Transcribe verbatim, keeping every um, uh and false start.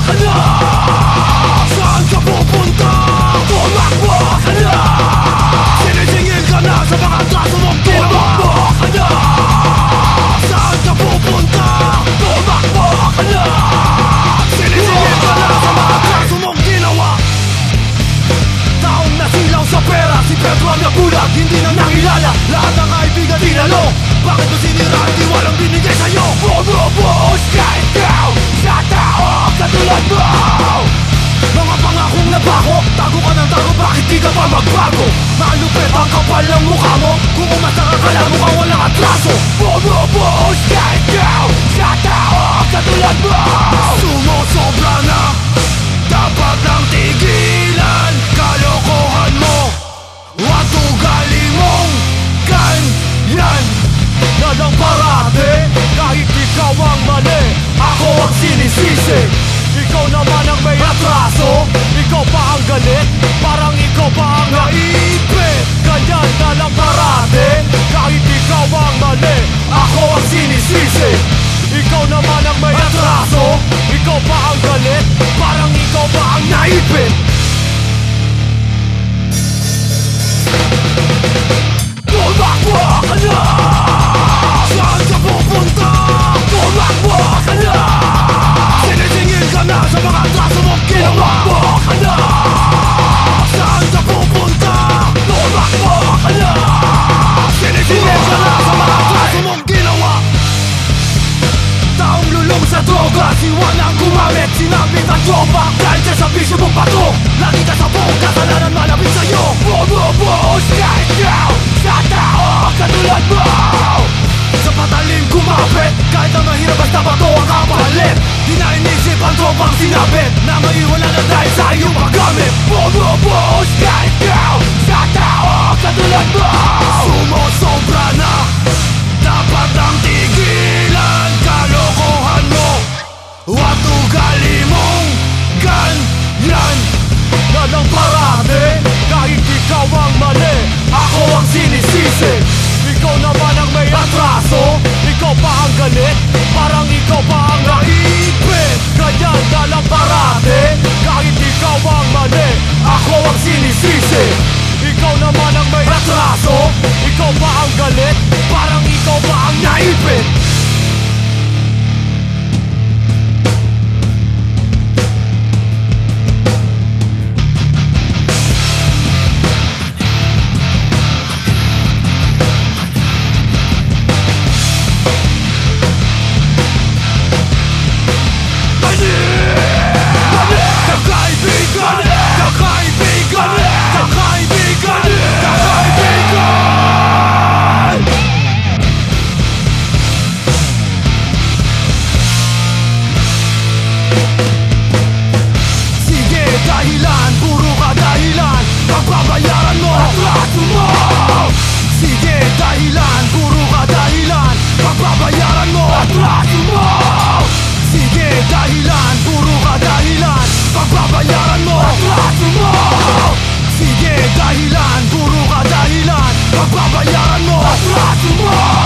ka na? Saan ka pupunta? Tumakbo ka na! Sinisingil ka na sa mga traso mong tumakbo ka na! Saan ka pupunta? Tumakbo ka na! Sinisingil ka na sa mga traso mong ginawa. Taong nasilaw sa pera, si Pedro ang nabulag, hindi na nakilala. Lahat ng kaibigan tinalo. Bakit mo sinira at di walang binigay sa'yo? Bumubuhos ka ikaw sa tao katulad mo. Mga pangakong nabako, tago ka ng tago, bakit di ka pa magbago? Malupit ang kapal ng mukha mo, kung umasa ka kala mo ka walang atraso. Bumubuhos ka ikaw sa tao katulad mo. Sumusobra na, dapat lang tigilan kalokohan mo at ugali mong ganyan na lang parate. Kahit ikaw ang mali, ako ang sinisisi. Ikaw naman ang may atraso, ikaw pa ang galit, parang ikaw pa ang naipit. Ganyan na lang parate. Kahit ikaw ang mali, ako ang sinisisi. Ikaw naman ang may atraso, ikaw pa ang galit, parang ikaw pa ang naipit. Tumakbo ka na! Saan ka pupunta? Tumakbo ka na! Sinisingil ka na sa mga traso mong ginawa. Tumakbo ka na! Saan ka pupunta? Tumakbo ka na! Sinisingil ka na sa mga traso mong ginawa. Taong lulong sa droga, siwan ang gumamit, sinabit ang tropa. Dahil ka sa bisyo mong pato, lagi ka sa buong kasalanan malapit sa'yo. Bumubuhos ka ikaw sa tao katulad mo. Sa patalim kumapit, kahit na mahirap basta bato ang kapalit. Di na inisip ang tropang sinabit, na maiwala na dahil sa iyong paggamit. Bumubuhos ka ikaw sa tao katulad mo. Sumusobra na, dapat lang tigilan kalokohan mo at ugali mong ganyan na lang parate. Kahit ikaw ang mali, ako ang sinisisi. Ikaw naman ang may atraso, ikaw pa ang galit, parang ikaw pa ang naipit. Ganyan na lang parate. Kahit ikaw ang mali, ako ang sinisisi. Ikaw naman ang may atraso, ikaw pa ang galit, parang ikaw pa ang naipit. Pagbabayaran mo atraso mo. Sige, dahilan, puro ka dahilan. Pagbabayaran mo atraso mo. Sige, dahilan, puro ka dahilan. Pagbabayaran mo atraso mo. Sige, dahilan, puro ka dahilan. Pagbabayaran mo atraso mo.